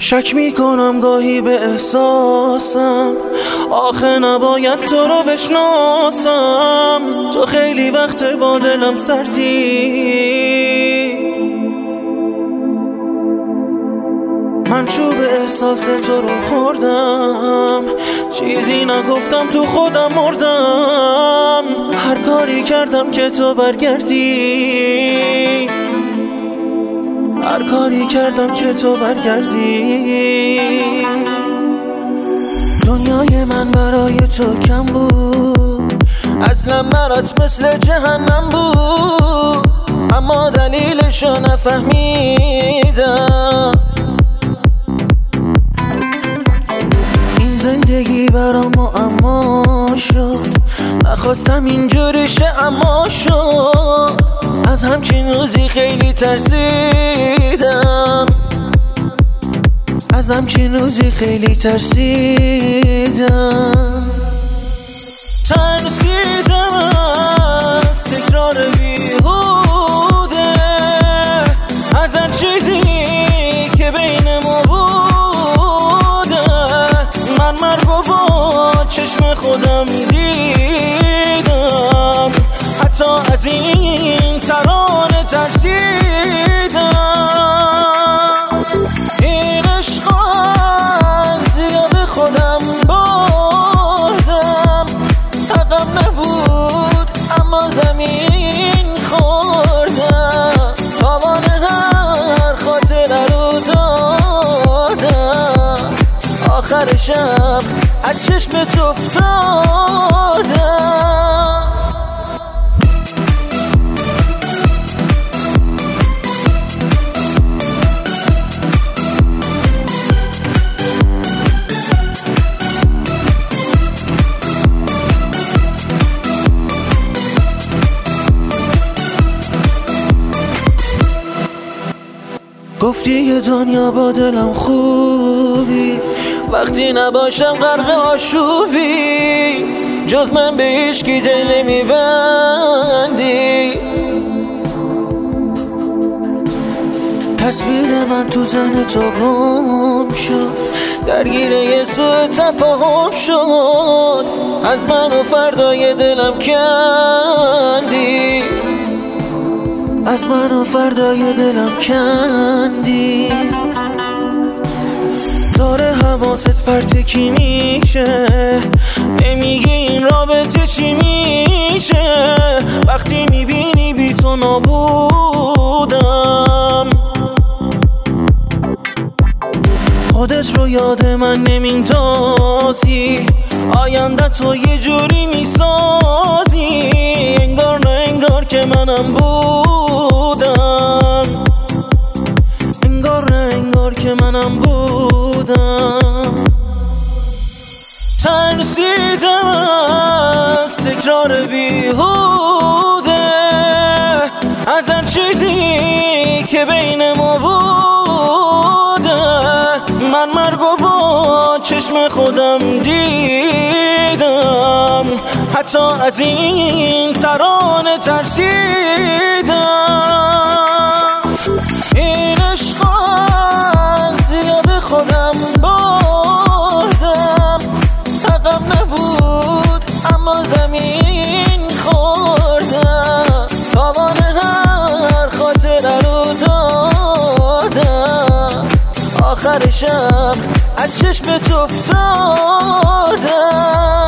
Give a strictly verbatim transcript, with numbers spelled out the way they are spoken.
شک میکنم گاهی به احساسم، آخه نباید تو رو بشناسم. تو خیلی وقت با دلم سردی، من چوب احساس تو رو خوردم، چیزی نگفتم تو خودم مردم. هر کاری کردم که تو برگردی، هر کاری کردم که تو برگردی. دنیای من برای تو کم بود، اصلا برات مثل جهنم بود، اما دلیلشو نفهمیدم. این زندگی برام معما شد، نخواستم اینجوری شه اما شد. از همچین روزی خیلی ترسیدم، از همچین روزی خیلی ترسیدم. ترسیدم از تکرار بیهوده، از هر چیزی که بین ما بوده. من مرگو با چشم خودم دیدم، حتی از این ترانه ترسیدم. این عشق از زیاد خودم بردم، حقم نبود اما زمین خوردم. تاوان هر خاطره رو دادم، آخر شب از چشمت افتادم. گفتی یه دنیا با دلم خوبی، وقتی نباشم غرق آشوبی. جز من به هیچکی دل نمیبندی، تصویر من تو ذهن تو گم شد، درگیر یه سوء تفاهم شد. از من و فردای دلم کندی، از من و فردای دلم کندی. داره حواست پرتکی میشه، نمیگی این رابطه چی میشه. وقتی میبینی بی تو نابودم، خودت رو یاد من نمیندازی، آینده تو یه جوری میسازی. انگار نه انگار که منم بودم، انگار نه انگار که منم بودم. ترسیدم از تکرار بیهوده، از هر چیزی که بین ما بوده. من مرگو با چشم خودم دیدم، حتی از این ترانه ترسیدم. این عشق از زیاد خودم بردم، حقم نبود اما زمین خوردم. تاوان هر خاطره رو دادم، آخر شب از چشمت افتادم.